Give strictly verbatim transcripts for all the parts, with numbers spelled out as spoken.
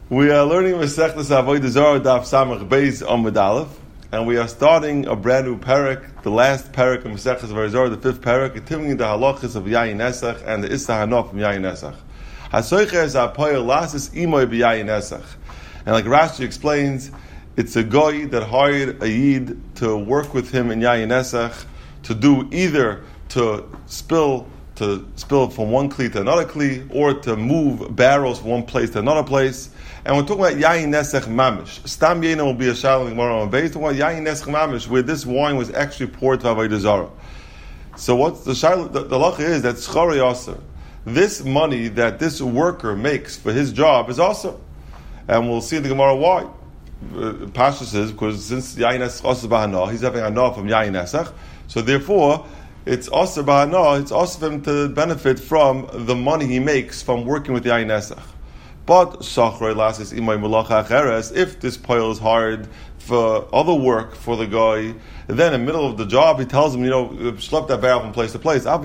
We are learning Masechtas Avodah Zarah Daf Samach Beis Amud Aleph, and we are starting a brand new parak, the last parak of Masechtas Avodah Zarah, the fifth parak, continuing the halachas of Yayin Nesach and the Issa Hanof from Yayin Nesach. Hasoiches Apoyel Lasis Imoy B'Yayin Nesach, and like Rashi explains, it's a goy that hired a yid to work with him in Yayin Nesach to do either to spill. to spill from one kli to another kli, or to move barrels from one place to another place. And we're talking about Yayin Nesach Mamish. Stam Yena will be a Shalom Gemara on base. We're talking about Yayin Nesach Mamish, where this wine was actually poured to Avodah Zarah. So what's the Shalom? The, the lacha is that Schari Aser, this money that this worker makes for his job is also. And we'll see in the Gemara why. Uh, Pasha says, because since Yayin Nesach Aser Bahana, he's having Hanah from Yayin Nesach, so therefore, it's also bahana, it's also for him to benefit from the money he makes from working with Yayin Nesach. But Shachrei Lasis Imay Melacha Acheres, if this poil is hired for other work for the guy, then in the middle of the job he tells him, you know, schlep that barrel from place to place. The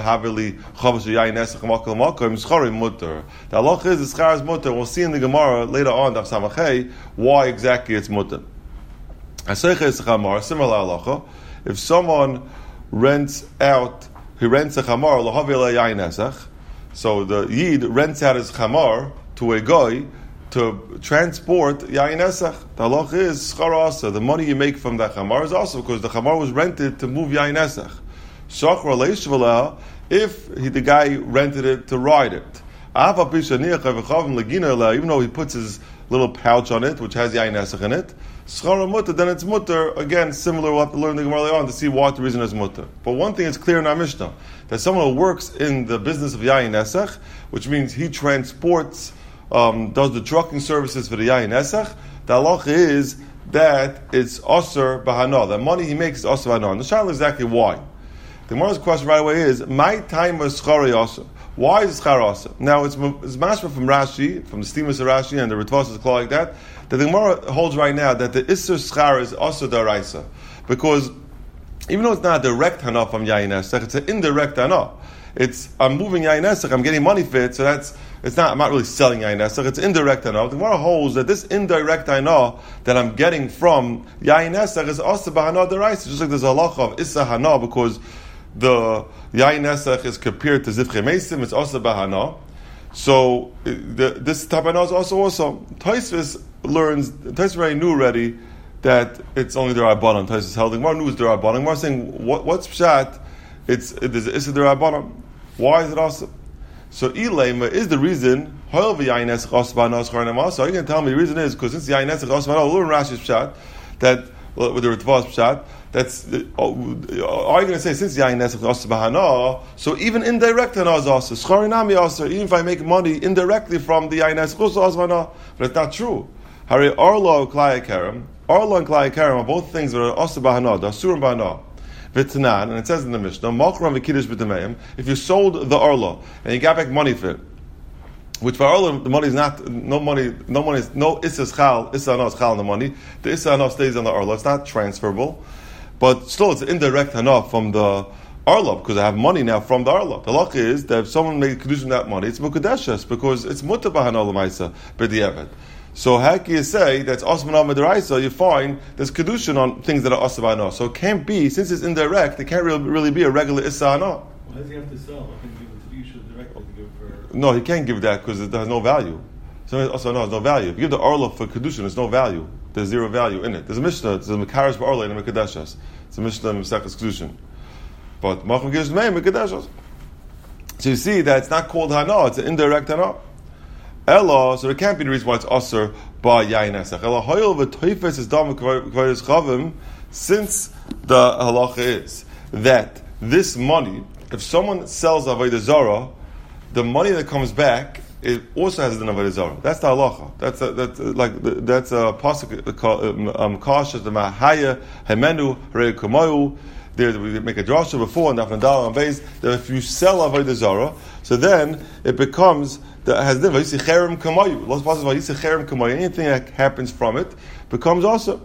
halach is the schar is mutter. We'll see in the Gemara later on, Daf Samachay, why exactly it's mutter. Similar halacha, if someone rents out, he rents a chamar, lahavil yayin nesach. So the yid rents out his chamar to a guy to transport yayin nesach. The halach is schar asa. The money you make from that chamar is also because the chamar was rented to move yayin nesach. Shachra leishvala, if he, the guy rented it to ride it. Even though he puts his little pouch on it, which has yayin nesach in it, schara mutter, then it's mutter. Again, similar, we'll have to learn the Gemara later on to see what the reason is mutter. But one thing is clear in our Mishnah, that someone who works in the business of Yayin Nesach, which means he transports, um, does the trucking services for the Yayin Nesach, the halach is that it's Osir Bahana. The money he makes is Osir Bahana. And the shayla is exactly why. The Gemara's question right away is, my time is schari Osir. Why is it schar Osir? Now, it's, it's mashma from Rashi, from the Stemus of Rashi and the Ritvos is called like that, that the Gemara holds right now that the Isser schar is Osir Daraisa. Because even though it's not a direct hana from Yayin Nesach, it's an indirect hana. It's, I'm moving Yayin Nesach, I'm getting money for it, so that's, it's not, I'm not really selling Yayin Nesach, it's indirect hana. The Gemara holds that this indirect hana that I'm getting from Yayin Nesach is Osir Bahana Daraisa, just like there's a halacha of Issa Hana, because the Yayin Nesach is compared to Zivchei Mesim, it's also Bahana. So the, this type of Hana is also also. Tosfos learns, Tosfos already knew already that it's only the Rabbanan. Tosfos held, the Gemara knew it's the Rabbanan. The Gemara is saying, what, what's Pshat? It's, it is, it's the Rabbanan. Why is it also? So Ilema is the reason, Hoil v'Yayin Nesach also Bahana Schar Nema. So are you going to tell me the reason is, because since Yayin Nesach also Bahana, we'll learn Rashi's Pshat, that, with the Ritvos Pshat, that's, are you going to say, since Yayin Nesach also Bahana, so even indirect Hana is also, Scharinami also, even if I make money indirectly from the Yayin Nesach also Bahana, but it's not true. Hari Arlo Klai Karam, Arlo and Klai Karam are both things that are also Bahana, the Asur and Bahana. V'tanan, and it says in the Mishnah, Machram v'Kiddush b'Tameim, if you sold the Arlo, and you got back money for it, which for Arlo, the money is not, no money, no money is, no Issa Schal, Issa Hana is Schal in the money, the Issa Hana stays on the Arlo, it's not transferable. But still, it's indirect hana from the arla because I have money now from the arla. The luck is that if someone made kedushin that money, it's mukadeshes because it's muta bahana l'maisa b'diavad. So how can you say that's osman al you find there's kedushin on things that are osman. So it can't be, since it's indirect, it can't really, really be a regular issa hana. Why does he have to sell? I think you should directly give for. No, he can't give that because it has no value. So also no, there's no value. If you give the arla for kedushin, there's no value. There's zero value in it. There's a Mishnah, there's a Mekaris Ba'arla and a Mekadeshas. It's a Mishnah in Mesechus Kedushin. But Macham gives me Mekadeshas. So you see that it's not called Hana, it's an indirect Hana. Ella, so there can't be the reason why it's Aser by Yayin Nesach. Ella, Hoyel v'Toifes is Dam K'vayiz Chavim, since the halacha is that this money, if someone sells Avodah Zarah, the money that comes back, it also has an avodah zarah. That's the halacha. That's a, that's a, like that's a pasuk um kasha the mahaya hemenu rei kumayu. There we make a drasha before and afnadal and base that if you sell avodah zarah, so then it becomes that has the vayisi cherem kumayu. Lots of vayisi cherem kumayu. Anything that happens from it becomes also.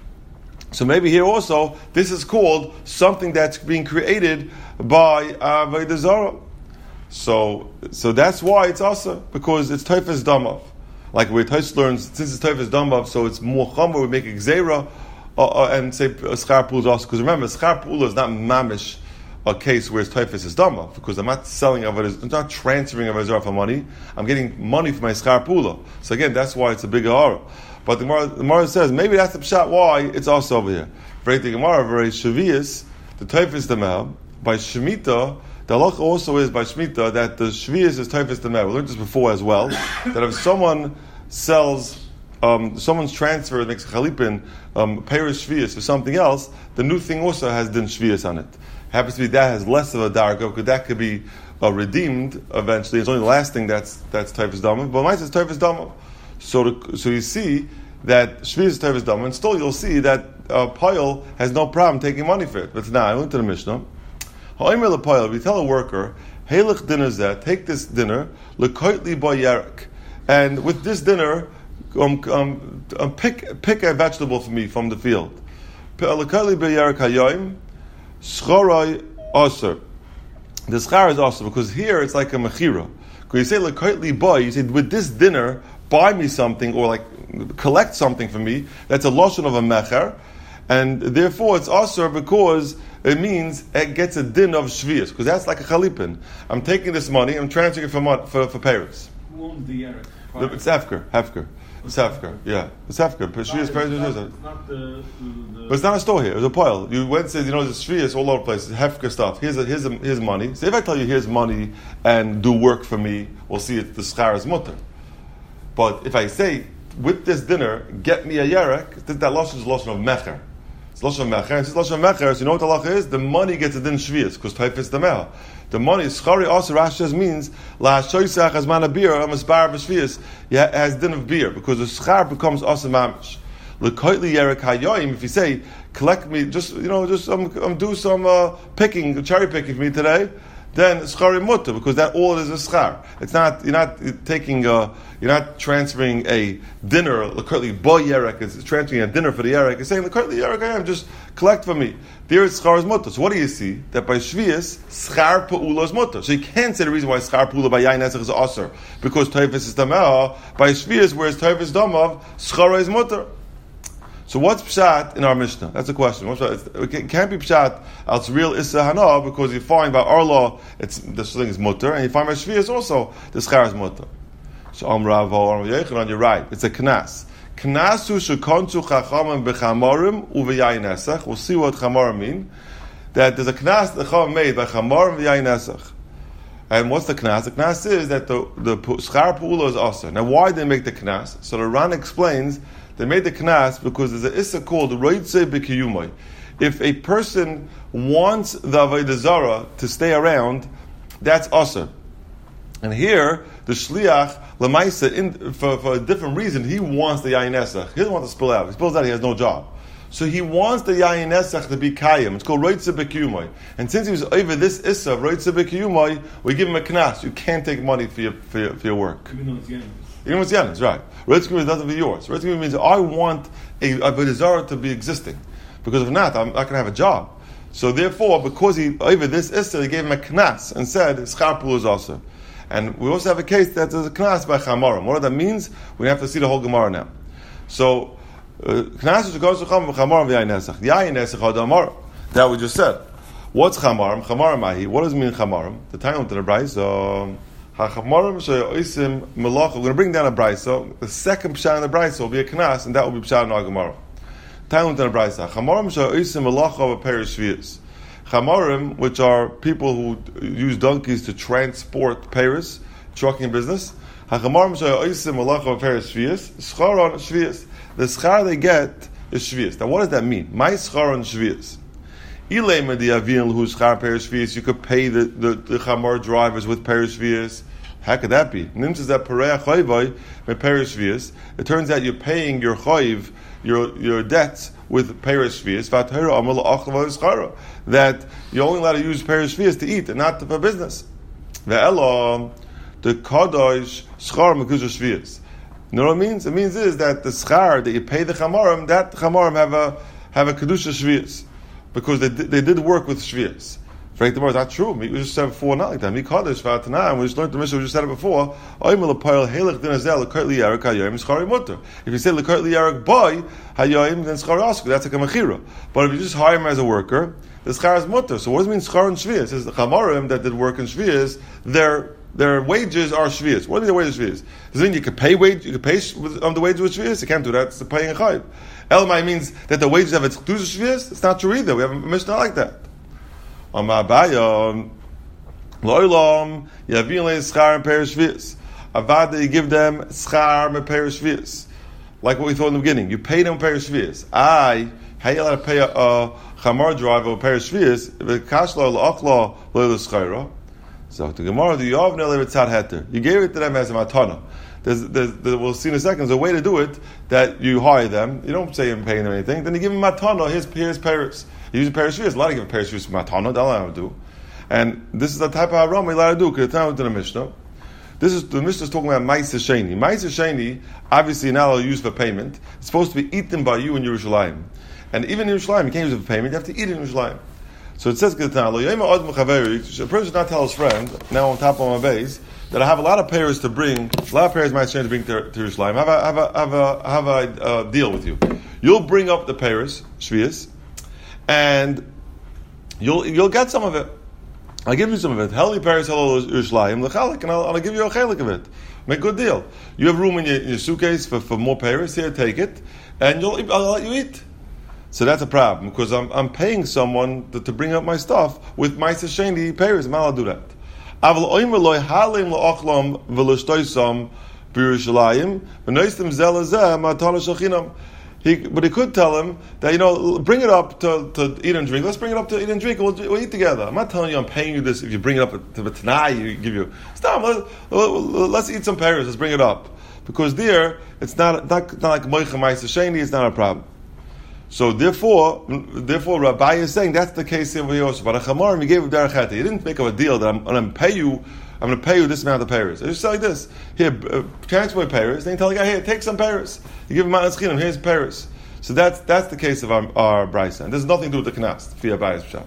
So maybe here also this is called something that's being created by avodah zarah. So, so that's why it's also because it's Teifes Damav. Like where Tosh learns, since it's Teufis Damav, so it's more Chomer, we make a Gzeira, uh, uh, and say Schar Pula is also, because remember, Schar Pula is not mamish a case where it's Teufis is Damav, because I'm not selling of it, I'm not transferring of Ezra for money, I'm getting money for my Schar Pula. So again, that's why it's a bigger Ara. But the Gemara, the Gemara says, maybe that's the pshat why it's also over here. For the Gemara, very Shavias, the Teufis Dameh, by Shemitah, the halacha also is by Shemitah that the Shvius is Teufis Dameh. We learned this before as well, that if someone sells, um, someone's transfer makes a chalipin, um, Paris Shvius for something else, the new thing also has din Shvius on it. Happens to be that has less of a darga, because that could be uh, redeemed eventually. It's only the last thing that's that's Teufis Dameh, but mine says Teufis Dameh. So, the, so you see that Shvius is Teufis Dameh, and still you'll see that uh, Payal has no problem taking money for it. But now, I went to the Mishnah. We tell a worker, Heilich dinner zeh, take this dinner, lekoitli bo yarek, and with this dinner, um, um, um, pick pick a vegetable for me from the field. Lekoitli bo yarek hayoim, schoroi aser. The schar is also because here it's like a mechira. Because you say lekoitli bo, you say with this dinner, buy me something or like collect something for me. That's a loshon of a mecher, and therefore it's aser because it means it gets a din of shvius, because that's like a chalipin. I'm taking this money, I'm transferring it for for, for Paris. Who owns the Yerek? It's Hefker, Hefker. It's Hefker, yeah. It's Hefker. Shvius, Paris, it's not, it's not the, the... But it's not a store here, it's a pile. You went and said, you know, there's shvius all over the place, it's Hefker stuff. Here's, a, here's, a, here's money. So if I tell you, here's money, and do work for me, we'll see it's the schar is mutter. But if I say, with this dinner, get me a yerek, that loshon is a loshon of mecher. It's Lashon Mecher. It's Lashon Mecher. So you know what the halacha is? The money gets a din shvius because Teufis Dameh. The money schari also Rashi means la shoysach as man a beer am asbar b'shvius. Yeah, has din of beer because the schar becomes also mamish. Lekoitli yerek hayoim. If you say collect me, just you know, just um, um do some uh, picking, cherry picking for me today. Then schari mutter because that all is a schar. It's not you're not taking a, you're not transferring a dinner l'kurtli bo yerek. It's transferring a dinner for the yerek. It's saying l'kurtli yerek I am just collect for me. There is schar is mutter. So what do you see? That by shvius schar pa'ula is mutter. So you can't say the reason why schar pa'ula by yain esach is aser because teufis is dameh. By shvius whereas teufis damav schar is mutter. So what's pshat in our Mishnah? That's a question. What's pshat? It can't be pshat. It's real issa hana because you find by our law it's this thing is mutter, and you find by shvius also the schar is mutter. So Amrav Amrav Yechanan, you're right. It's a knas. Knasu shekontu chachamim b'chamarim uveyayin esach. We'll see what chamarim mean. That there's a knas the chacham made by chamarim uveyayin esach. And what's the knas? The knas is that the the schar pula is also. Now why did they make the knas? So the Ran explains. They made the knas because there's an issa called roitze b'kiyumai. If a person wants the avodah zara to stay around, that's aser. And here, the shliach lemaisa, in for, for a different reason, he wants the yayin esach. He doesn't want to spill out. He spills out, he has no job. So he wants the yayin esach to be kayim. It's called roitze b'kiyumai. And since he was over this issa of roitze b'kiyumai, we give him a knas. You can't take money for your for your, for your work. Even though it's yanis. Even with yanis, right? Roitze doesn't be yours. Roitze means I want a avodah zara to be existing, because if not, I'm not going to have a job. So therefore, because he over this issa, he gave him a knas and said schar pula is also. And we also have a case that there's a knas by chamarim. What that means, we have to see the whole Gemara now. So knas is goes to chamarim v'yayin esach. Yayin esach hadamar. That we just said. What's chamarim? Chamarim ahi. What does it mean chamarim? The time to the brayso. HaChamarim she'oisim melacha. We're going to bring down a brayso. The second pshat in the brayso will be a knas, and that will be pshat in our Gemara. Time to the brayso. Chamarim she'oisim melacha of a pair of shvius. Chamarim, which are people who use donkeys to transport Paris, trucking business. HaChamarim she'oisim melacha of a pair of shvius. Schar on shvius. The schar they get is shvius. Now, what does that mean? My schar on shvius. You could pay the, the, the chamar drivers with perish. How could that be? It turns out you're paying your chayiv, your your debts with perish. That you're only allowed to use perish to eat and not for business. The kadosh schar mekush shvius. You know what it means? It means is that the schar that you pay the chamarim, that chamarim have a have a kedusha shvius. Because they did, they did work with shvius. Frank the word, not true. We just said before, not like that. Mi Kaddish, Vatana, we just learned the Mishnah, we just said it before. If you say Lekart Liyarak boy, Hayoim, then Schar Asku, that's like a Mechira. But if you just hire him as a worker, the Schar is Mutter. So what does it mean Schar and Shvias? It says the Chamarim that did work in Shvias, their their wages are Shvias. What do you mean their wages Shvias? Does it mean you could pay wage, you could pay with, um, the wages with Shvias? You can't do that, it's paying a Chayiv. Elamai means that the wages have its Kedusha Shvias? It's not true either. We have a Mishnah like that. On my Abaya, Loilam, Yavin le Schar and Perish Shvias. Avada, you give them Schar and Perish Shvias. Like what we thought in the beginning. You pay them Perish Shvias. I, how you allowed to pay a, a Chamar driver with Perish Shvias? Kashla, L'achla, Loila Schara. So the Gemara, the Yavne Levitzad Heter. You gave it to them as a matana. There's, there's, there's, we'll see in a second. There's a way to do it that you hire them. You don't say you're paying them anything. Then you give them matana. Here's here's Paris. You use a Paris Shvias. A lot of give Paris Shvias matana. That's all I do. And this is the type of haram we allowed to do. Because it's not to the Mishnah. This is the Mishnah is talking about Ma'aser Sheni. Ma'aser Sheni, obviously not allowed to use for payment. It's supposed to be eaten by you in Yerushalayim. And even in Yerushalayim, you can't use it for payment. You have to eat it in Yerushalayim. So it says, a person should not tell his friend, now on top of my base, that I have a lot of payers to bring, a lot of payers might change to bring to, to Yerushalayim. Have a, have a, have a, have a uh, deal with you. You'll bring up the payers, Shvias, and you'll you'll get some of it. I'll give you some of it. Heli payers, hello Yerushalayim, l'chalik, and I'll, I'll give you a chalik of it. Make a good deal. You have room in your, in your suitcase for, for more payers. Here, take it, and you'll I'll let you eat. So that's a problem, because I'm I'm paying someone to, to bring up my stuff with my Sheni payers. I'm not allowed to do that. He, but he could tell him that, you know, bring it up to, to eat and drink. Let's bring it up to eat and drink, and we'll, we'll eat together. I'm not telling you I'm paying you this if you bring it up to the Tanai, you give you. Stop, let, let's eat some payers, let's bring it up. Because there, it's not, not, not like Moicha Ma'aser Sheni, it's not a problem. So therefore, therefore, Rabbi is saying that's the case here with Yosef. But a Chamarim, he gave him Derech Heti. He didn't make up a deal that I'm, I'm going to pay you. I'm going to pay you this amount of payers. It's just like this. Here, uh, transfer payers. Then you tell the guy, here, take some payers. You give him Ma'anas Chinam. Here's payers. So that's that's the case of our, our Brisa. And there's nothing to do with the Knas. Fia Bayis Pshat.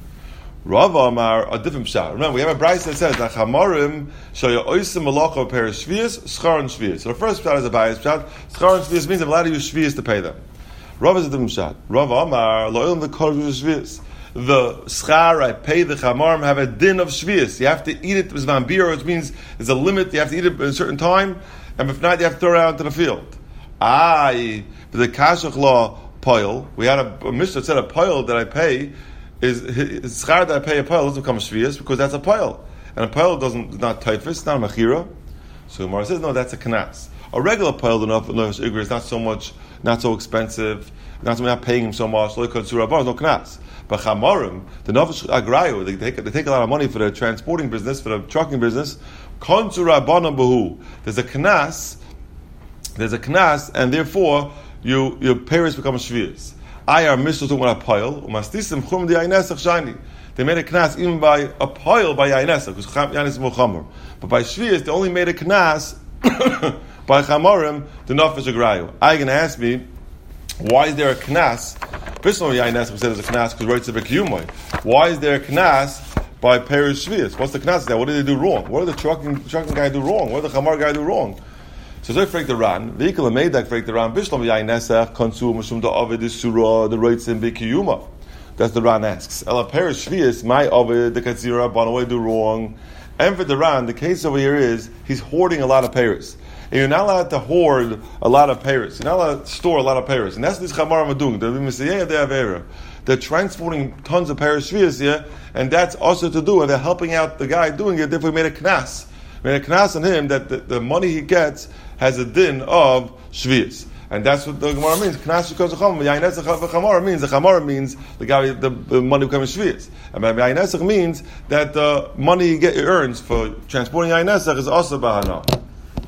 Rava Amar a different Pshat. Remember, we have a Brisa that says that Chamarim shaya oisim malacha payers shvius schar and shvius. So the first Pshat is a Bayis Pshat. Schar and shvius means I'm allowed to use shvius to pay them. Rav is a different shot. Rav Amar lo'ilm the kol shvius. The schar I pay the chamarim have a din of shvius. You have to eat it with vambir, which means there's a limit. You have to eat it at a certain time, and if not, you have to throw it out into the field. I the kashach law poil. We had a, a mishnah that said a poil that I pay is schar that I pay a poil doesn't become shvius because that's a poil, and a poil doesn't not typhus, it's not a machira. So Gemara says no, that's a knas. A regular poil the nefesh igor is not so much. Not so expensive, not so not paying him so much. No knas. But chamarim, the nefesh agrayu, they take they take a lot of money for the transporting business, for the trucking business. There's a knas, there's a knas, and therefore you your parents become shvius. I are mishnah talking about a pile. Umastisim chum di aynesach shani. They made a knas even by a pile by aynesach because yanis is more chamor. But by shvius they only made a knas. By chamarim, the nefesh agrayu. I can ask me, why is there a knas? Personally, I said there's a knas because right to bekiyumoy. Why is there a knas by perish shvius? What's the knas there? What did they do wrong? What did the trucking trucking guy do wrong? What did the chamar guy do wrong? So they freak the ran. Vehicle made that freak the ran. Bishlam yayinesach konsu mishum da ovid isura the rights in bekiyuma. That's the ran asks. Ela perish shvius my ovid the katzira banaway do wrong. And for the ran, the case over here is he's hoarding a lot of payers. And you're not allowed to hoard a lot of payers. You're not allowed to store a lot of payers. And that's what these chamarim are doing. They're, they're transporting tons of payers shvius here, and that's also to do, and they're helping out the guy doing it. Therefore, we made a knas. Made a knas on him that the, the money he gets has a din of shvius. And that's what the Gemara means. Knas because of chamar. Yayinesach means the chamar means the guy the, the money becomes shvius. And yayinesach means that the money he, get, he earns for transporting yayinesach is also bahana.